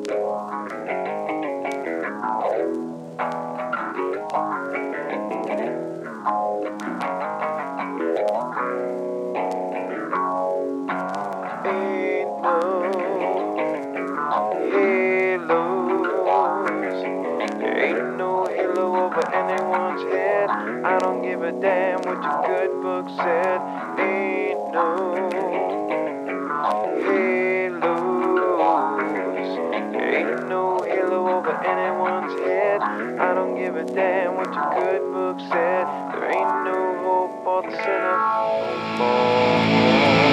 Ain't no halo over anyone's head. I don't give a damn what your good book said. Ain't no halos. Ain't no halo over anyone's head. I don't give a damn what your good book said. There ain't no hope for the sinner no more.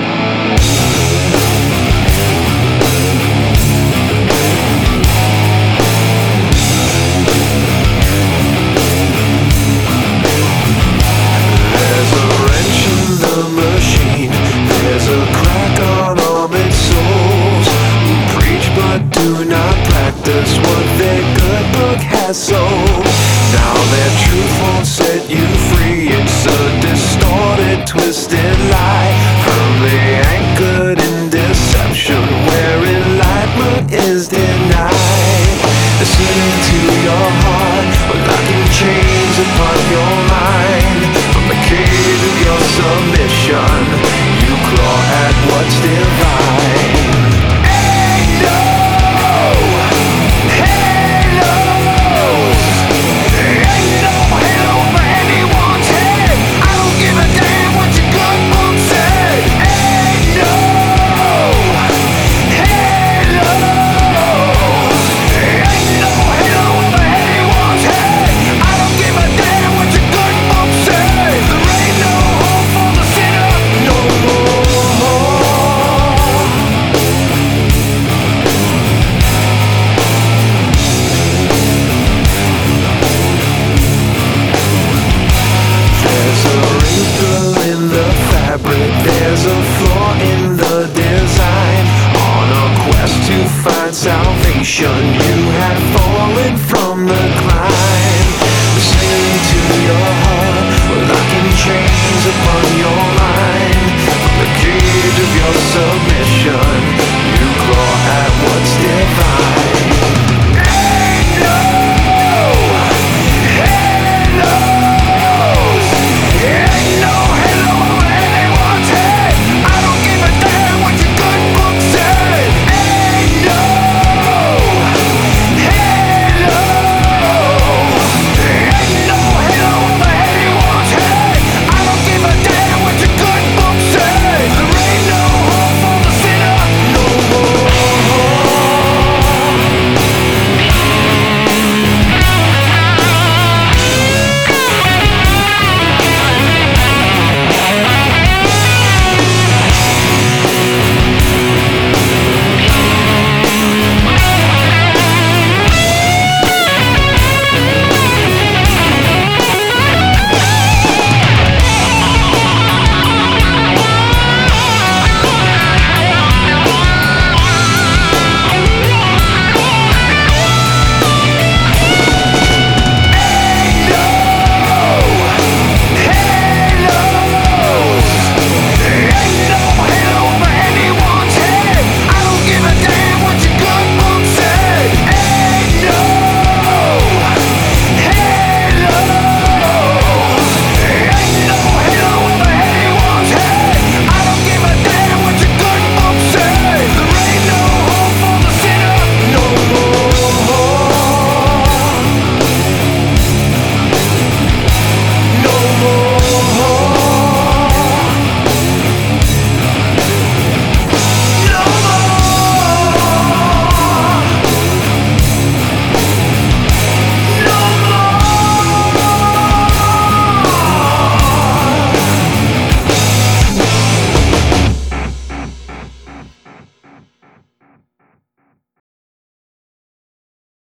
Practice what their good book has sold. Now their truth won't set you free. It's a distorted, twisted lie, firmly anchored in deception, where enlightenment is denied. Listening to your heart, but locking chains upon your mind. From the cage of your submission, you claw at what's divine. There's a flaw in the design. On a quest to find salvation, you